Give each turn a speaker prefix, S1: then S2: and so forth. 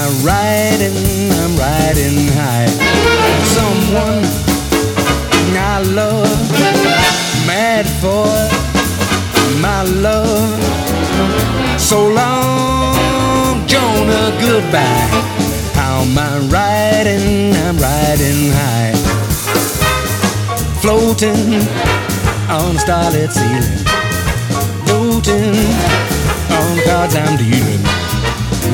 S1: I'm riding high. Someone I love, mad for my love. So long, Jonah, goodbye. How am I riding? I'm riding high. Floating on a starlit ceiling, floating on cards I'm dealing.